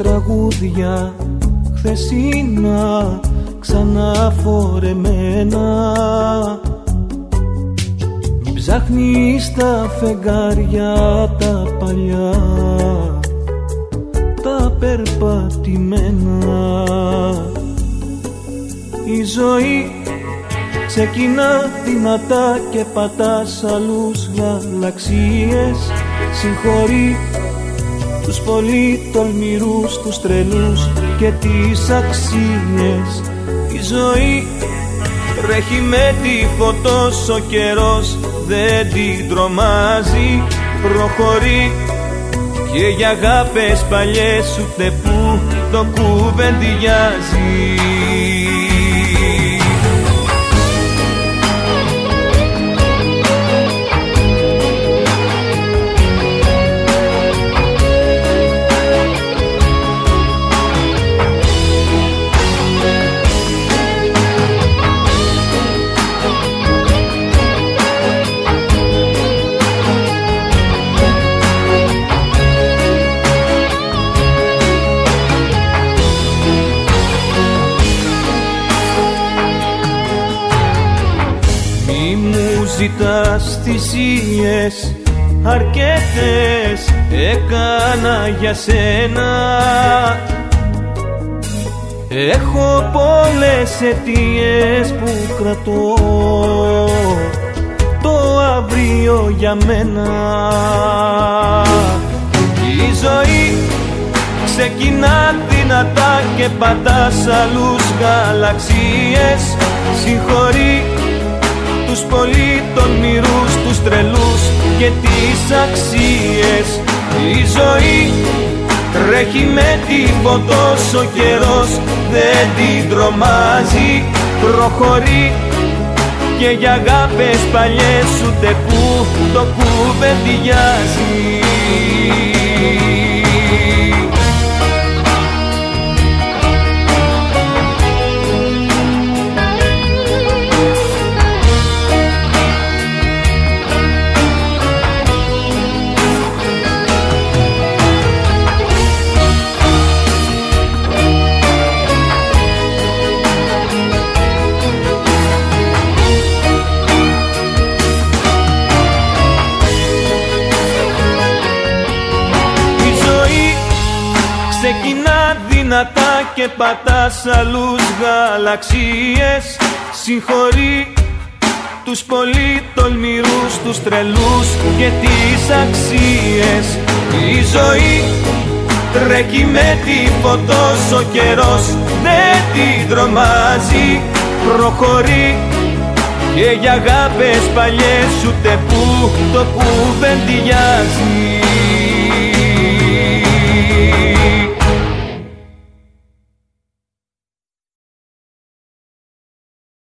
τραγούδια χθεσινά ξαναφορεμένα. Μην ψάχνεις τα φεγγάρια τα παλιά, τα περπατημένα. Η ζωή ξεκινά δυνατά και πατάς άλλους γαλαξίες. Συγχωρεί τους πολύ τολμηρούς, τους τρελούς και τις αξίες. Η ζωή τρέχει με τυφωτός, ο καιρός δεν την τρομάζει. Προχωρεί και για αγάπες παλιές ούτε που το κουβεντιάζει. Ζητάς θυσίες, αρκετές έκανα για σένα. Έχω πολλές αιτίες που κρατώ το αύριο για μένα. Η ζωή ξεκινά δυνατά και πατάς άλλους γαλαξίες. Συγχωρεί τους πολύ τολμηρούς, τους τρελούς και τις αξίες. Η ζωή τρέχει με τυφωτός, ο καιρός δεν την τρομάζει. Προχωρεί και για αγάπες παλιές ούτε που το κουβεντιάζει. Ξεκινά δυνατά και πατάς άλλους γαλαξίες. Συγχωρεί τους πολύ τολμηρούς, τους τρελούς και τις αξίες. Η ζωή τρέχει με τυφωτός, ο καιρός δεν την τρομάζει. Προχωρεί και για αγάπες παλιές ούτε που το κουβεντιάζει.